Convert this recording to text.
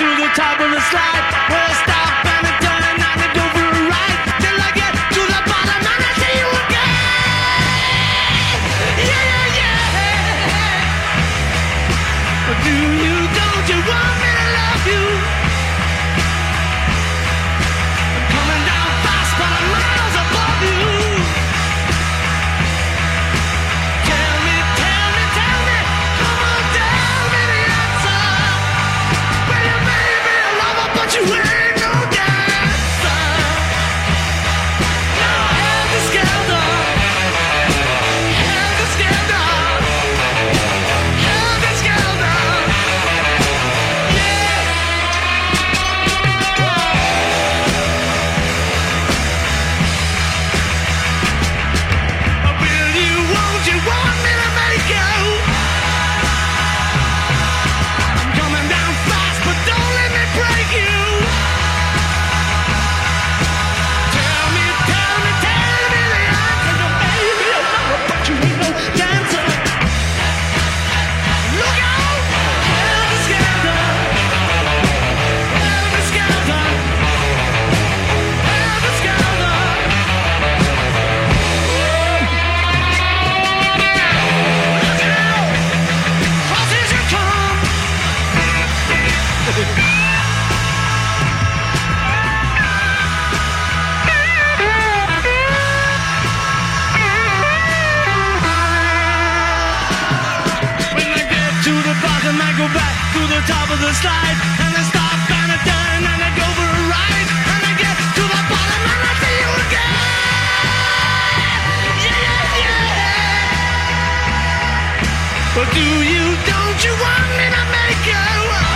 to the top of the slide, where I stop and I turn and I go for a ride till I get to the bottom and I see you again. Yeah, yeah, yeah. But do you, don't you want me to love you? I'm coming down fast, but I'm miles above you. Tell me, come on, tell me the answer. Well, you may be a lover, but you ain't no dancer. Now helter skelter, helter skelter, helter skelter. Will you, won't you want me to make you? I'm coming down fast, but don't let me break you. Tell me the answer. You may be a lover, but you ain't no dancer. Look out! Helter skelter, helter skelter, helter skelter. Look out! Horses you come. When I get to the bottom, I go back to the top of the slide, and I stop and I turn and I go for a ride, and I get to the bottom and I see you again. Yeah, yeah. But do you, don't you want me to make you?